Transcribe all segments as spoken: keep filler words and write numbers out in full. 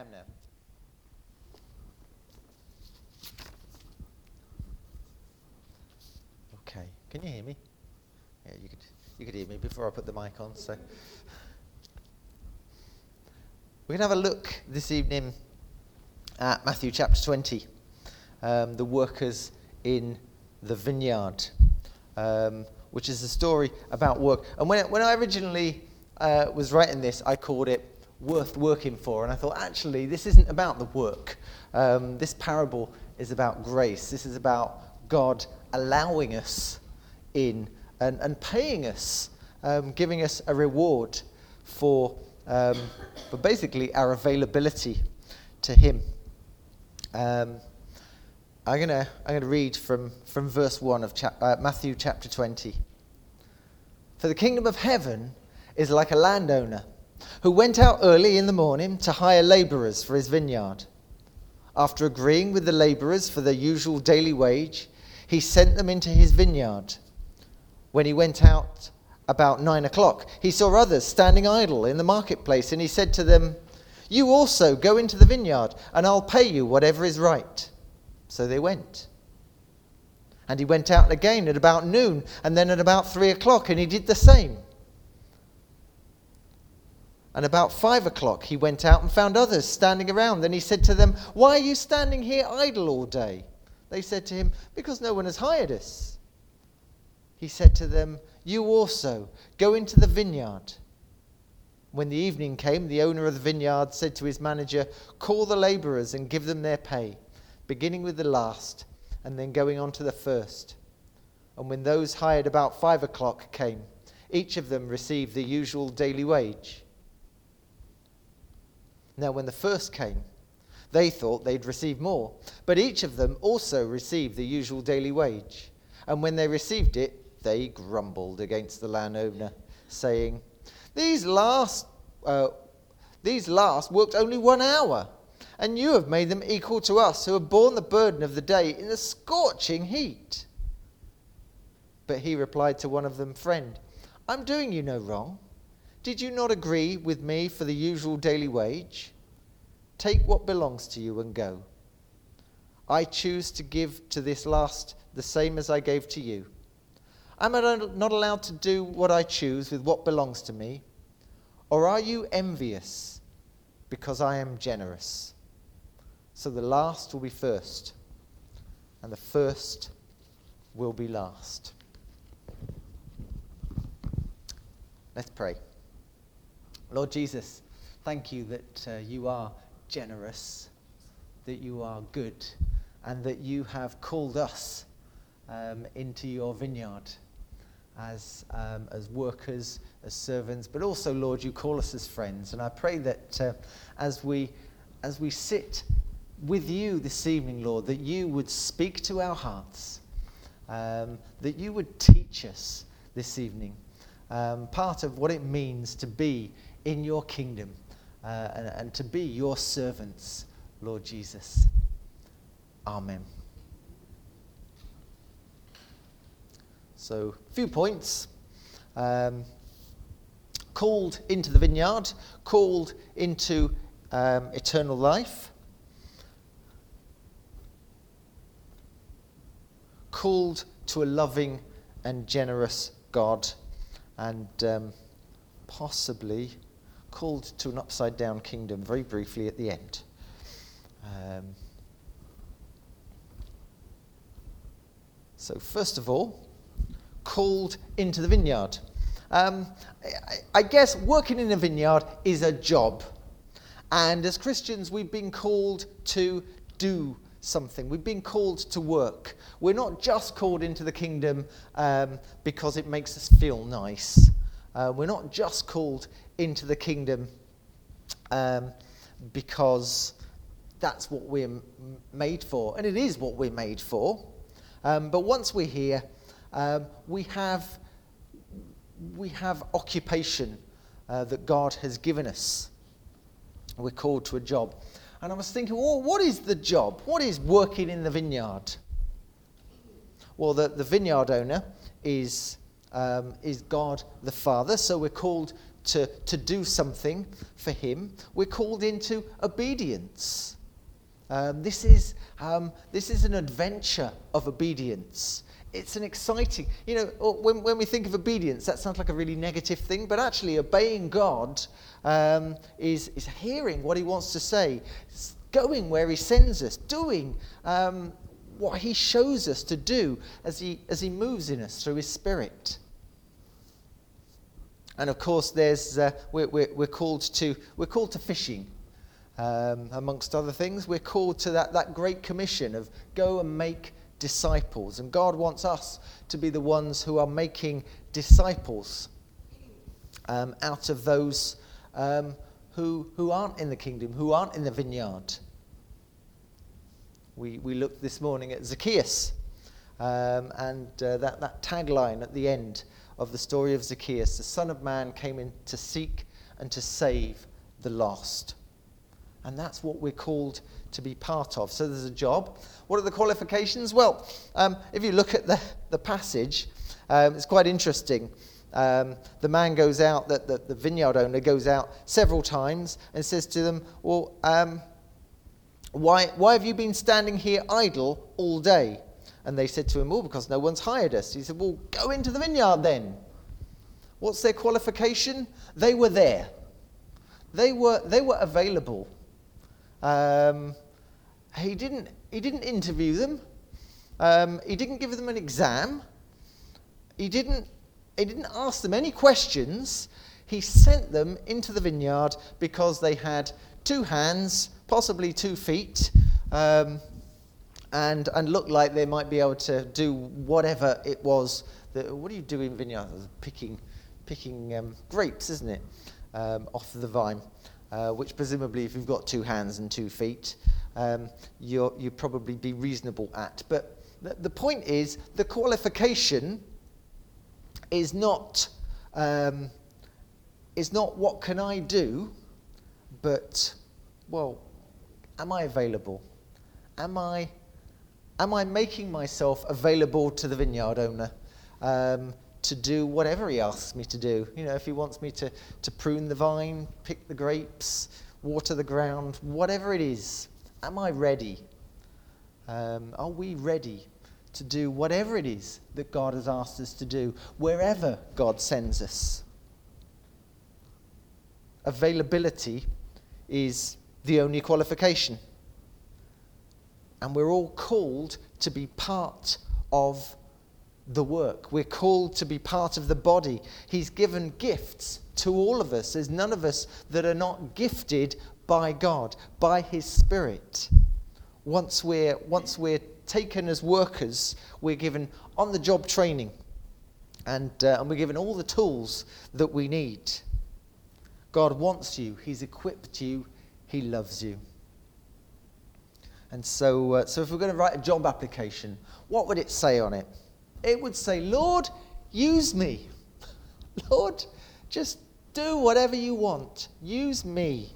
am now. Okay, can you hear me? Yeah, you could you could hear me before I put the mic on. So we're going to have a look this evening at Matthew chapter twenty, um, the workers in the vineyard, um, which is a story about work. And when when I originally uh, was writing this, I called it Worth Working For, and I thought, actually, this isn't about the work. Um, this parable is about grace. This is about God allowing us in and, and paying us, um, giving us a reward for, um, for basically our availability to Him. Um, I'm gonna I'm gonna read from, from verse one of chap- uh, Matthew chapter twenty. For the kingdom of heaven is like a landowner who went out early in the morning to hire labourers for his vineyard. After agreeing with the labourers for their usual daily wage, he sent them into his vineyard. When he went out about nine o'clock, he saw others standing idle in the marketplace, and he said to them, "You also go into the vineyard, and I'll pay you whatever is right." So they went. And he went out again at about noon, and then at about three o'clock, and he did the same. And about five o'clock he went out and found others standing around. Then he said to them, "Why are you standing here idle all day?" They said to him, "Because no one has hired us." He said to them, "You also go into the vineyard." When the evening came, the owner of the vineyard said to his manager, "Call the labourers and give them their pay, beginning with the last and then going on to the first." And when those hired about five o'clock came, each of them received the usual daily wage. Now when the first came, they thought they'd receive more, but each of them also received the usual daily wage. And when they received it, they grumbled against the landowner, saying, These last, uh, these last worked only one hour, and you have made them equal to us, who have borne the burden of the day in the scorching heat." But he replied to one of them, "Friend, I'm doing you no wrong. Did you not agree with me for the usual daily wage? Take what belongs to you and go. I choose to give to this last the same as I gave to you. Am I not allowed to do what I choose with what belongs to me? Or are you envious because I am generous? So the last will be first, and the first will be last." Let's pray. Lord Jesus, thank you that uh, you are generous, that you are good, and that you have called us um, into your vineyard as um, as workers, as servants, but also, Lord, you call us as friends. And I pray that uh, as we as we sit with you this evening, Lord, that you would speak to our hearts, um, that you would teach us this evening um, part of what it means to be in your kingdom uh, and, and to be your servants, Lord Jesus. Amen. So, a few points. Um, called into the vineyard, called into um, eternal life, called to a loving and generous God, and um, possibly called to an upside-down kingdom very briefly at the end. Um, so first of all, called into the vineyard. Um, I, I guess working in a vineyard is a job. And as Christians, we've been called to do something. We've been called to work. We're not just called into the kingdom um, because it makes us feel nice. Uh, we're not just called into the kingdom um, because that's what we're m- made for. And it is what we're made for. Um, but once we're here, um, we have we have occupation uh, that God has given us. We're called to a job. And I was thinking, well, what is the job? What is working in the vineyard? Well, the, the vineyard owner is um, is God the Father, so we're called to, to do something for him. We're called into obedience. Um, this is um, this is an adventure of obedience. It's an exciting, you know, when, when we think of obedience, that sounds like a really negative thing, but actually obeying God um, is, is hearing what he wants to say, it's going where he sends us, doing um, what he shows us to do as he, as he moves in us through his Spirit. And of course, there's uh, we're, we're, we're called to we're called to fishing, um, amongst other things. We're called to that, that great commission of go and make disciples, and God wants us to be the ones who are making disciples um, out of those um, who who aren't in the kingdom, who aren't in the vineyard. We we looked this morning at Zacchaeus, um, and uh, that that tagline at the end of the story of Zacchaeus: the Son of Man came in to seek and to save the lost. And that's what we're called to be part of. So there's a job. What are the qualifications? Well, um, if you look at the, the passage, um, it's quite interesting. Um, the man goes out, the, the, the vineyard owner goes out several times and says to them, well, um, why, why have you been standing here idle all day? And they said to him, well, because no one's hired us. He said, well, go into the vineyard then. What's their qualification? They were there. They were, they were available. Um, he didn't. He didn't interview them. Um, he didn't give them an exam. He didn't. He didn't ask them any questions. He sent them into the vineyard because they had two hands, possibly two feet, um, and and looked like they might be able to do whatever it was. That, what do you do in vineyards? Picking, picking um, grapes, isn't it, um, off the vine? Uh, which presumably, if you've got two hands and two feet, um, you're, you'd probably be reasonable at. But the, the point is, the qualification is not um, is not what can I do, but well, am I available? Am I am I making myself available to the vineyard owner? Um, to do whatever he asks me to do. You know, if he wants me to, to prune the vine, pick the grapes, water the ground, whatever it is, am I ready? Um, are we ready to do whatever it is that God has asked us to do, wherever God sends us? Availability is the only qualification. And we're all called to be part of the work. We're called to be part of the body. He's given gifts to all of us. There's none of us that are not gifted by God, by his Spirit. Once we're once we're taken as workers, we're given on-the-job training, and uh, and we're given all the tools that we need. God wants you. He's equipped you. He loves you. And so, uh, so if we're going to write a job application, what would it say on it? It would say, Lord, use me. Lord, just do whatever you want. Use me.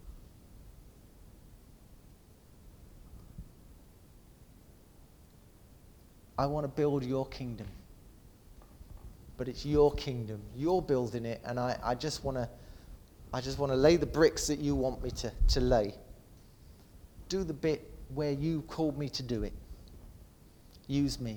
I want to build your kingdom. But it's your kingdom. You're building it, and I, I just want to I just want to lay the bricks that you want me to, to lay. Do the bit where you called me to do it. Use me.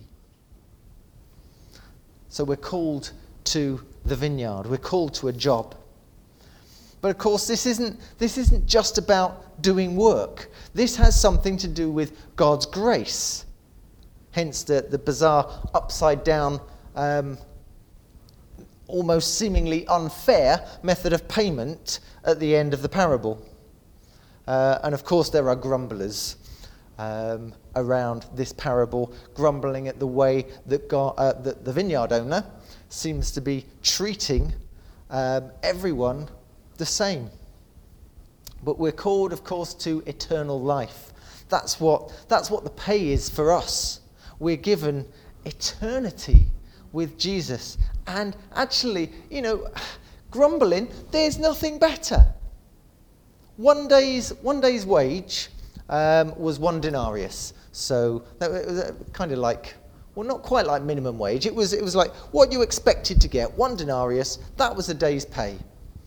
So we're called to the vineyard. We're called to a job. But of course, this isn't this isn't just about doing work. This has something to do with God's grace. Hence the, the bizarre upside down, um, almost seemingly unfair method of payment at the end of the parable. Uh, and of course, there are grumblers Um, around this parable, grumbling at the way that, God, uh, that the vineyard owner seems to be treating um, everyone the same. But we're called, of course, to eternal life. That's what that's what the pay is for us. We're given eternity with Jesus. And actually, you know, grumbling, there's nothing better. One day's one day's wage Um, was one denarius, so that was kind of like, well, not quite like minimum wage. It was, it was like what you expected to get. One denarius, that was a day's pay.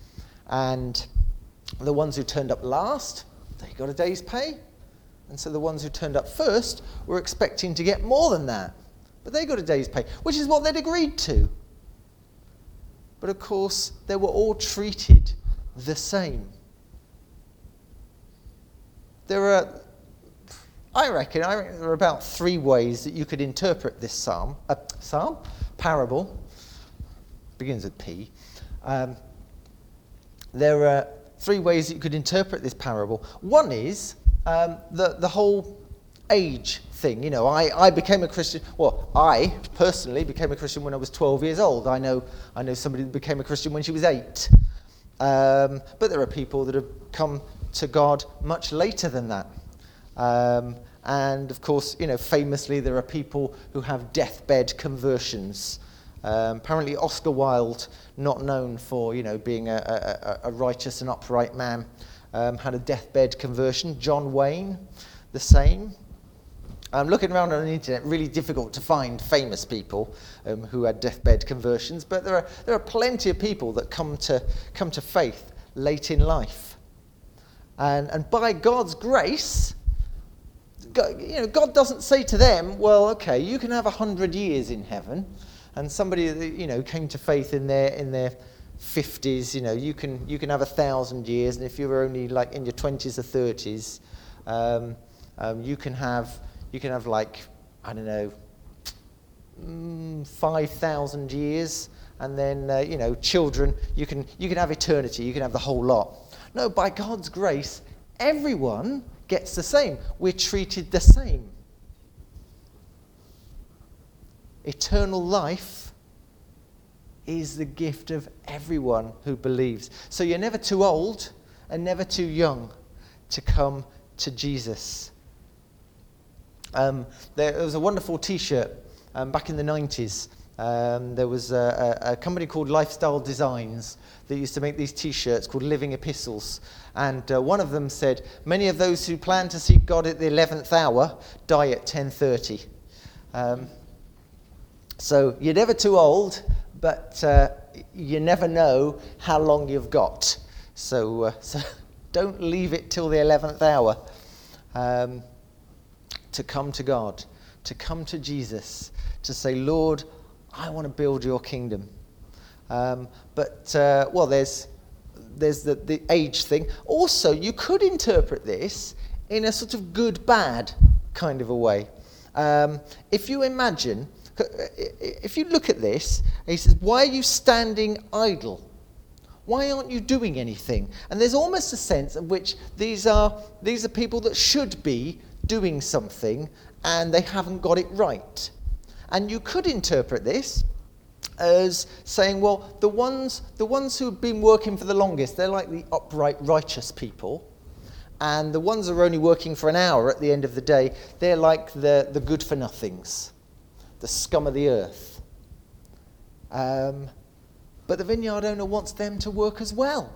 And the ones who turned up last, they got a day's pay. And so the ones who turned up first were expecting to get more than that. But they got a day's pay, which is what they'd agreed to. But of course, they were all treated the same. There are, I reckon, I reckon there are about three ways that you could interpret this psalm. Uh, psalm? Parable. Begins with P. Um, there are three ways that you could interpret this parable. One is um, the, the whole age thing. You know, I, I became a Christian, well, I personally became a Christian when I was twelve years old. I know I know somebody that became a Christian when she was eight. Um, but there are people that have come to God much later than that. Um, and of course, you know, famously there are people who have deathbed conversions. Um, apparently Oscar Wilde, not known for, you know, being a, a, a righteous and upright man, um, had a deathbed conversion. John Wayne, the same. I'm looking around on the internet, really difficult to find famous people um, who had deathbed conversions, but there are there are plenty of people that come to come to faith late in life, and and by God's grace, God, you know, God doesn't say to them, well, okay, you can have a hundred years in heaven, and somebody that, you know, came to faith in their in their fifties, you know, you can you can have a thousand years, and if you were only like in your twenties or thirties, um, um, you can have. You can have like, I don't know, mm, five thousand years, and then, uh, you know, children, you can you can have eternity, you can have the whole lot. No, by God's grace, everyone gets the same. We're treated the same. Eternal life is the gift of everyone who believes. So you're never too old and never too young to come to Jesus. Um, there was a wonderful T-shirt um, back in the nineties. Um, there was a, a, a company called Lifestyle Designs that used to make these T-shirts called Living Epistles. And uh, one of them said, many of those who plan to seek God at the eleventh hour die at ten thirty. Um, so you're never too old, but uh, you never know how long you've got. So, uh, so don't leave it till the eleventh hour. Um, to come to God, to come to Jesus, to say, Lord, I want to build your kingdom. Um, but, uh, well, there's there's the, the age thing. Also, you could interpret this in a sort of good-bad kind of a way. Um, if you imagine, if you look at this, he says, why are you standing idle? Why aren't you doing anything? And there's almost a sense in which these are these are people that should be doing something and they haven't got it right. And you could interpret this as saying, well, the ones the ones who've been working for the longest, they're like the upright, righteous people. And the ones who are only working for an hour at the end of the day, they're like the, the good-for-nothings, the scum of the earth. Um, but the vineyard owner wants them to work as well.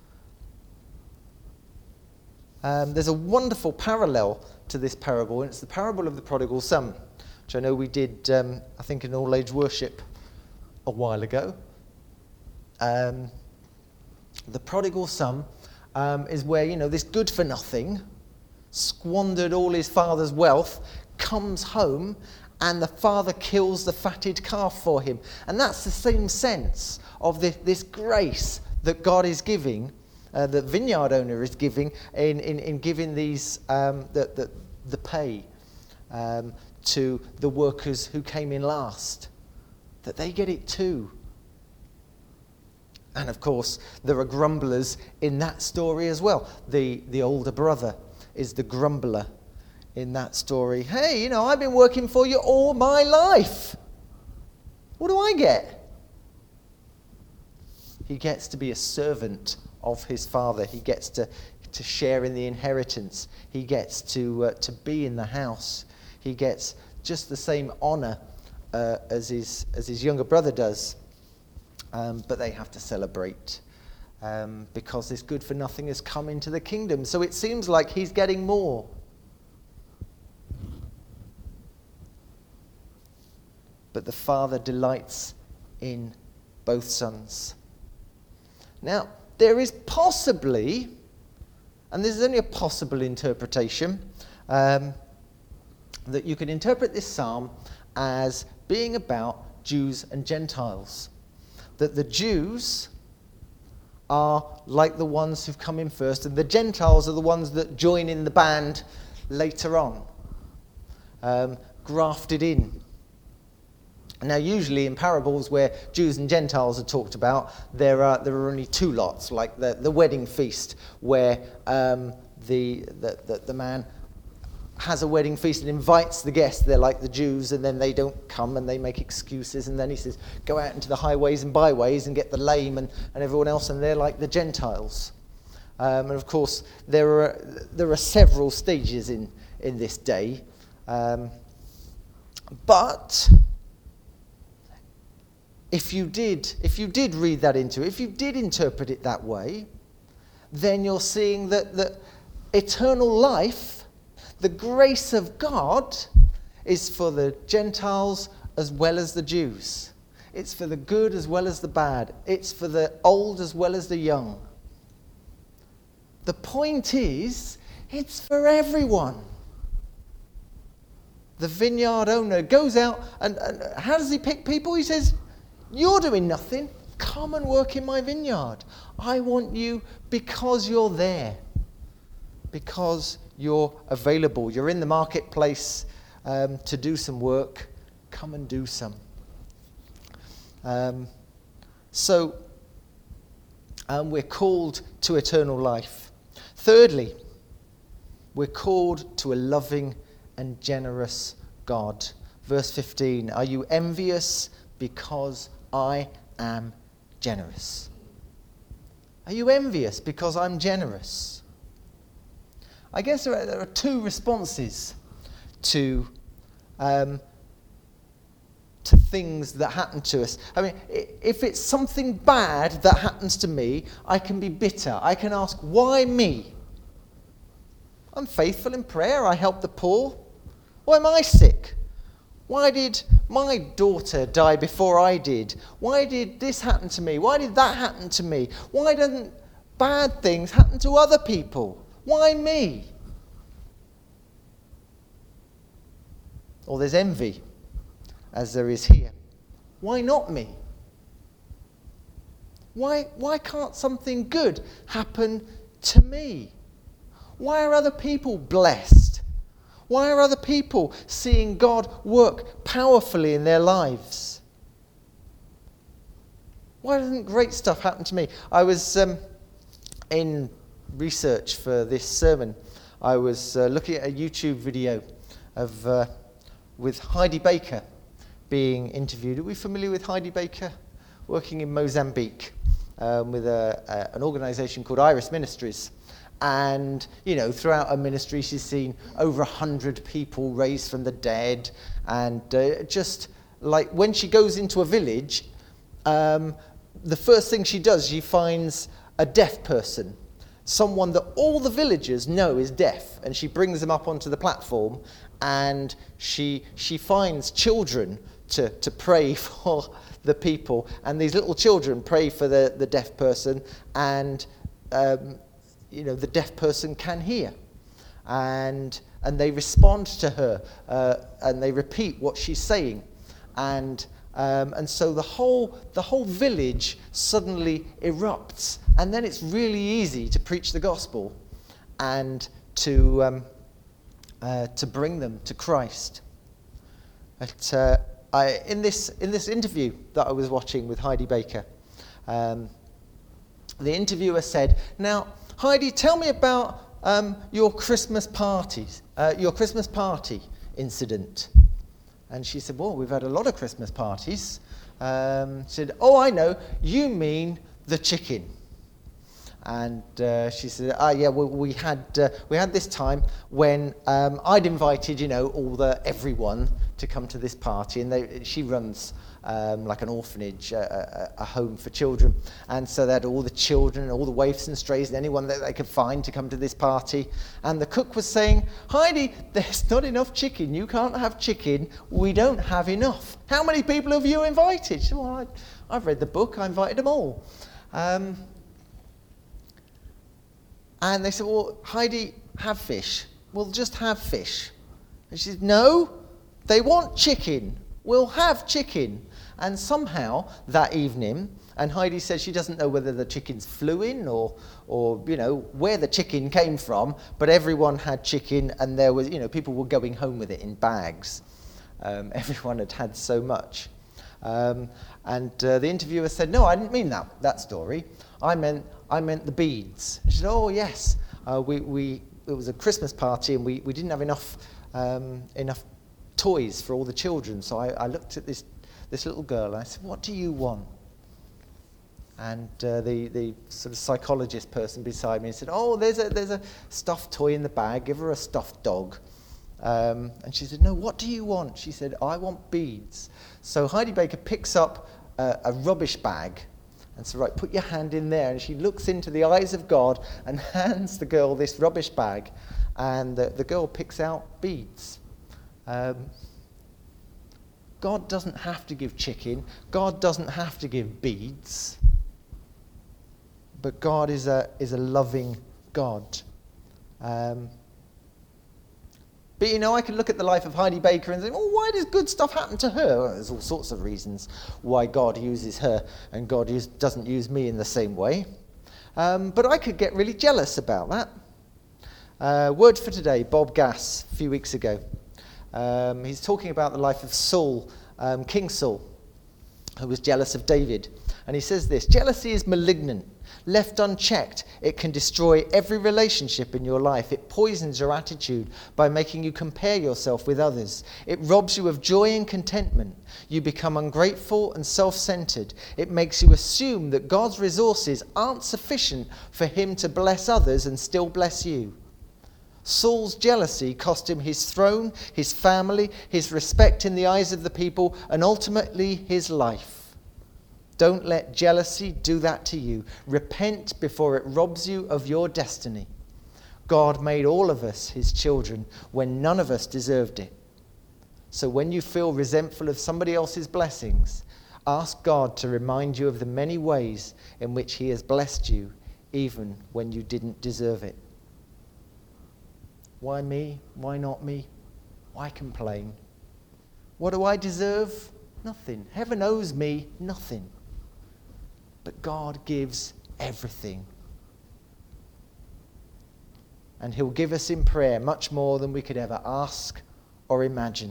Um, there's a wonderful parallel to this parable, and it's the parable of the prodigal son, which I know we did, um, I think, in all-age worship a while ago. Um, the prodigal son um, is where, you know, this good-for-nothing squandered all his father's wealth, comes home, and the father kills the fatted calf for him. And that's the same sense of this, this grace that God is giving, Uh, the vineyard owner is giving in, in, in giving these um, the, the, the pay um, to the workers who came in last, that they get it too. And of course, there are grumblers in that story as well. The, the older brother is the grumbler in that story. Hey, you know, I've been working for you all my life. What do I get? He gets to be a servant of his father. He gets to, to share in the inheritance. He gets to uh, to be in the house. He gets just the same honor uh, as his as his younger brother does. Um, but they have to celebrate um, because this good for nothing has come into the kingdom. So it seems like he's getting more. But the father delights in both sons. Now, there is possibly, and this is only a possible interpretation, um, that you can interpret this psalm as being about Jews and Gentiles. That the Jews are like the ones who've come in first, and the Gentiles are the ones that join in the band later on, um, grafted in. Now, usually in parables where Jews and Gentiles are talked about, there are there are only two lots, like the, the wedding feast, where um, the, the, the the man has a wedding feast and invites the guests. They're like the Jews, and then they don't come and they make excuses, and then he says, go out into the highways and byways and get the lame and, and everyone else, and they're like the Gentiles. Um, and of course, there are there are several stages in, in this day. Um, but if you did if you did read that into it, if you did interpret it that way, then you're seeing that, that eternal life, the grace of God, is for the Gentiles as well as the Jews. It's for the good as well as the bad. It's for the old as well as the young. The point is, it's for everyone. The vineyard owner goes out, and, and how does he pick people? He says, you're doing nothing. Come and work in my vineyard. I want you because you're there. Because you're available. You're in the marketplace um, to do some work. Come and do some. Um, so, um, we're called to eternal life. Thirdly, we're called to a loving and generous God. Verse fifteen, are you envious because I am generous? Are you envious because I'm generous? I guess there are, there are two responses to um, to things that happen to us. I mean, if it's something bad that happens to me, I can be bitter. I can ask, why me? I'm faithful in prayer. I help the poor. Why am I sick? Why did my daughter die before I did? Why did this happen to me? Why did that happen to me? Why doesn't bad things happen to other people? Why me? Or there's envy, as there is here. Why not me? Why, why can't something good happen to me? Why are other people blessed? Why are other people seeing God work powerfully in their lives? Why doesn't great stuff happen to me? I was um, in research for this sermon. I was uh, looking at a YouTube video of uh, with Heidi Baker being interviewed. Are we familiar with Heidi Baker? Working in Mozambique um, with a, a, an organisation called Iris Ministries. And, you know, throughout her ministry, she's seen over a hundred people raised from the dead. And uh, just like when she goes into a village, um, the first thing she does, she finds a deaf person, someone that all the villagers know is deaf, and she brings them up onto the platform, and she she finds children to, to pray for the people, and these little children pray for the, the deaf person, and um, you know, the deaf person can hear, and and they respond to her, uh, and they repeat what she's saying, and um, and so the whole the whole village suddenly erupts, and then it's really easy to preach the gospel, and to um, uh, to bring them to Christ. But uh, I, in this in this interview that I was watching with Heidi Baker, um, the interviewer said, "Now, Heidi, tell me about um, your Christmas parties, uh, your Christmas party incident." And she said, "Well, we've had a lot of Christmas parties." Um, she said, "Oh, I know. You mean the chicken." And uh, she said, "Ah, yeah. Well, we had uh, we had this time when um, I'd invited, you know, all the everyone to come to this party, and they, she runs um, like an orphanage, a, a, a home for children, and so they had all the children, all the waifs and strays, and anyone that they could find to come to this party. And the cook was saying, 'Heidi, there's not enough chicken. You can't have chicken. We don't have enough. How many people have you invited?' She said, 'Well, I, I've read the book. I invited them all.' Um, And they said, well, Heidi, have fish. We'll just have fish. And she said, no, they want chicken. We'll have chicken. And somehow that evening, and Heidi says she doesn't know whether the chickens flew in or, or you know, where the chicken came from, but everyone had chicken, and there was, you know, people were going home with it in bags. Um, everyone had had so much. Um, and uh, the interviewer said, no, I didn't mean that, that story. I meant, I meant the beads. And she said, oh, yes, uh, we, we, it was a Christmas party, and we, we didn't have enough, um, enough toys for all the children. So I, I looked at this, this little girl, and I said, what do you want? And uh, the, the sort of psychologist person beside me said, oh, there's a, there's a stuffed toy in the bag. Give her a stuffed dog. Um, and she said, no, what do you want? She said, I want beads. So Heidi Baker picks up a, a rubbish bag and said, right, put your hand in there. And she looks into the eyes of God and hands the girl this rubbish bag. And the, the girl picks out beads. Um, God doesn't have to give chicken. God doesn't have to give beads. But God is a is a loving God. Um, but you know, I can look at the life of Heidi Baker and think, well, why does good stuff happen to her? Well, there's all sorts of reasons why God uses her and God use, doesn't use me in the same way. Um, but I could get really jealous about that. Uh, word for today, Bob Gass, a few weeks ago. Um, he's talking about the life of Saul, um, King Saul, who was jealous of David. And he says this, jealousy is malignant. Left unchecked, it can destroy every relationship in your life. It poisons your attitude by making you compare yourself with others. It robs you of joy and contentment. You become ungrateful and self-centered. It makes you assume that God's resources aren't sufficient for him to bless others and still bless you. Saul's jealousy cost him his throne, his family, his respect in the eyes of the people, and ultimately his life. Don't let jealousy do that to you. Repent before it robs you of your destiny. God made all of us his children when none of us deserved it. So when you feel resentful of somebody else's blessings, ask God to remind you of the many ways in which he has blessed you, even when you didn't deserve it. Why me? Why not me? Why complain? What do I deserve? Nothing. Heaven owes me nothing. But God gives everything. And he'll give us in prayer much more than we could ever ask or imagine.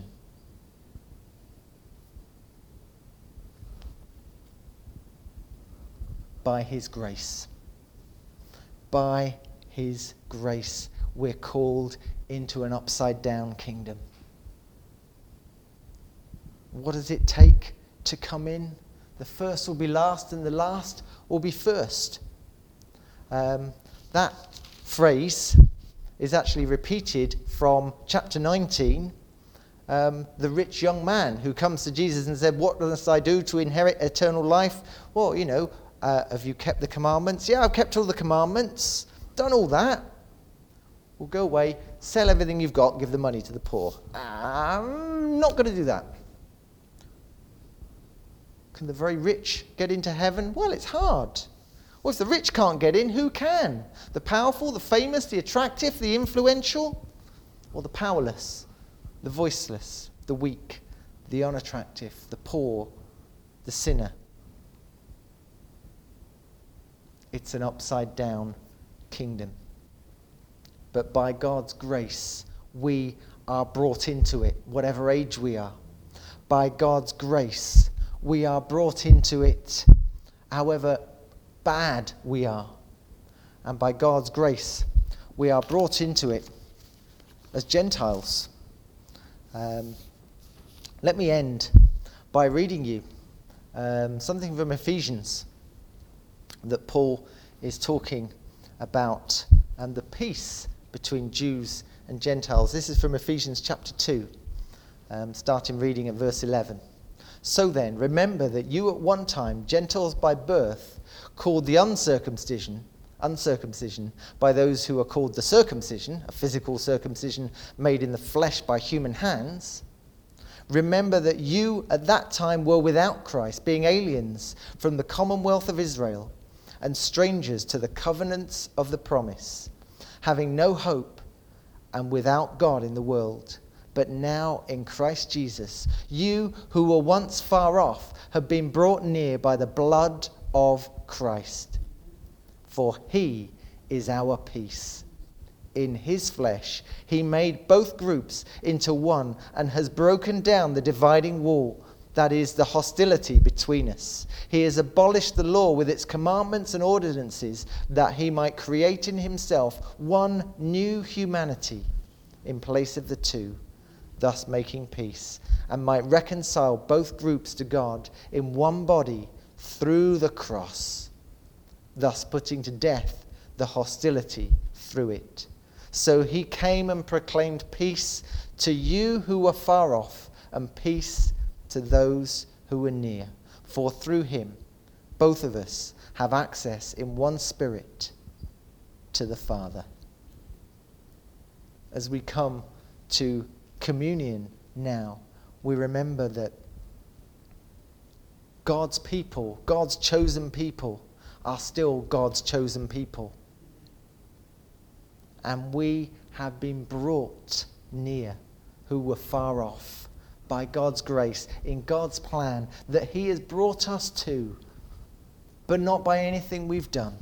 By his grace. By his grace, we're called into an upside-down kingdom. What does it take to come in? The first will be last and the last will be first. Um, that phrase is actually repeated from chapter nineteen. Um, the rich young man who comes to Jesus and said, what must I do to inherit eternal life? Well, you know, uh, have you kept the commandments? Yeah, I've kept all the commandments. Done all that. Well, go away, sell everything you've got, give the money to the poor. I'm not going to do that. Can the very rich get into heaven? Well, it's hard. Well, if the rich can't get in, who can? The powerful, the famous, the attractive, the influential? Or the powerless, the voiceless, the weak, the unattractive, the poor, the sinner? It's an upside-down kingdom. But by God's grace, we are brought into it, whatever age we are. By God's grace, we are brought into it, however bad we are. And by God's grace, we are brought into it as Gentiles. Um, let me end by reading you um, something from Ephesians that Paul is talking about, and the peace between Jews and Gentiles. This is from Ephesians chapter two, um, starting reading at verse eleven. So then, remember that you at one time, Gentiles by birth, called the uncircumcision, uncircumcision by those who are called the circumcision, a physical circumcision made in the flesh by human hands. Remember that you at that time were without Christ, being aliens from the commonwealth of Israel and strangers to the covenants of the promise, having no hope and without God in the world. But now in Christ Jesus, you who were once far off have been brought near by the blood of Christ. For he is our peace. In his flesh, he made both groups into one and has broken down the dividing wall, that is, the hostility between us. He has abolished the law with its commandments and ordinances, that he might create in himself one new humanity in place of the two, thus making peace, and might reconcile both groups to God in one body through the cross, thus putting to death the hostility through it. So he came and proclaimed peace to you who were far off, and peace to those who were near. For through him, both of us have access in one Spirit to the Father. As we come to communion now, we remember that God's people, God's chosen people, are still God's chosen people. And we have been brought near who were far off by God's grace, in God's plan that he has brought us to, but not by anything we've done,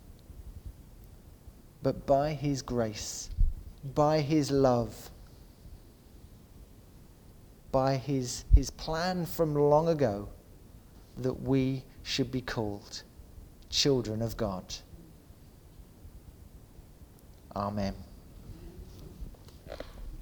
but by his grace, by his love, by his, his plan from long ago, that we should be called children of God. Amen.